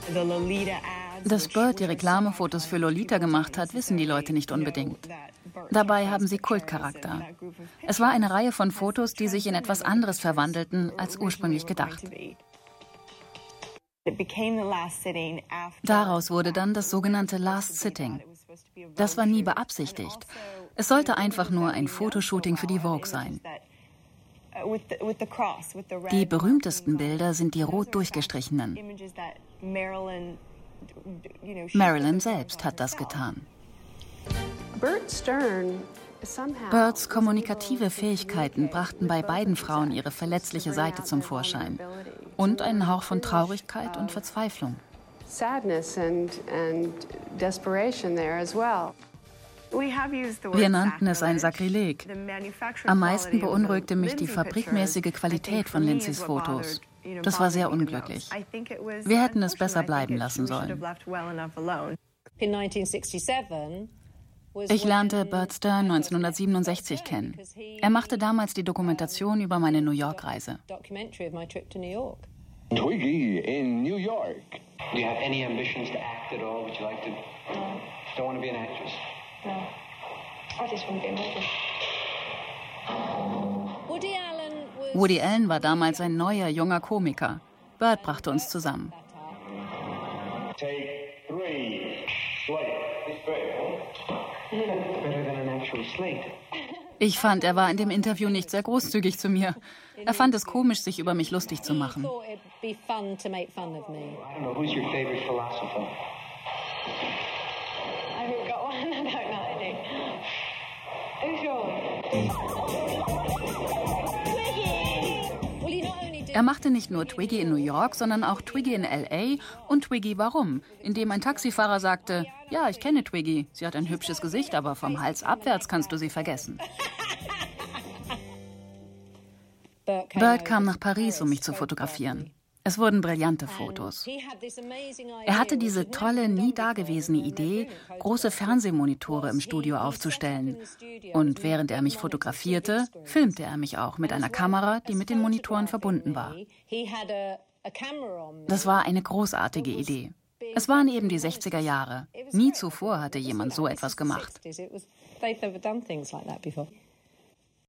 Dass Bird die Reklamefotos für Lolita gemacht hat, wissen die Leute nicht unbedingt. Dabei haben sie Kultcharakter. Es war eine Reihe von Fotos, die sich in etwas anderes verwandelten, als ursprünglich gedacht. Daraus wurde dann das sogenannte Last Sitting. Das war nie beabsichtigt. Es sollte einfach nur ein Fotoshooting für die Vogue sein. Die berühmtesten Bilder sind die rot durchgestrichenen. Marilyn selbst hat das getan. Birds kommunikative Fähigkeiten brachten bei beiden Frauen ihre verletzliche Seite zum Vorschein und einen Hauch von Traurigkeit und Verzweiflung. Wir nannten es ein Sakrileg. Am meisten beunruhigte mich die fabrikmäßige Qualität von Lindsays Fotos. Das war sehr unglücklich. Wir hätten es besser bleiben lassen sollen. Ich lernte Bird Stern 1967 kennen. Er machte damals die Dokumentation über meine New York-Reise. Twiggy in New York. Do you have any ambitions to act at all? Would you like to? No. Don't want to be an actress? No. I just want to be a model. Woody Allen war damals ein neuer, junger Komiker. Bird brachte uns zusammen. Take 3. Slate. Better than an actual slate. Ich fand, er war in dem Interview nicht sehr großzügig zu mir. Er fand es komisch, sich über mich lustig zu machen. I don't know, who's your favorite philosopher? I haven't got one. I don't know any. Who's yours? Er machte nicht nur Twiggy in New York, sondern auch Twiggy in L.A. und Twiggy Warum, indem ein Taxifahrer sagte, ja, ich kenne Twiggy, sie hat ein hübsches Gesicht, aber vom Hals abwärts kannst du sie vergessen. Bird kam nach Paris, um mich zu fotografieren. Es wurden brillante Fotos. Er hatte diese tolle, nie dagewesene Idee, große Fernsehmonitore im Studio aufzustellen. Und während er mich fotografierte, filmte er mich auch mit einer Kamera, die mit den Monitoren verbunden war. Das war eine großartige Idee. Es waren eben die 60er Jahre. Nie zuvor hatte jemand so etwas gemacht.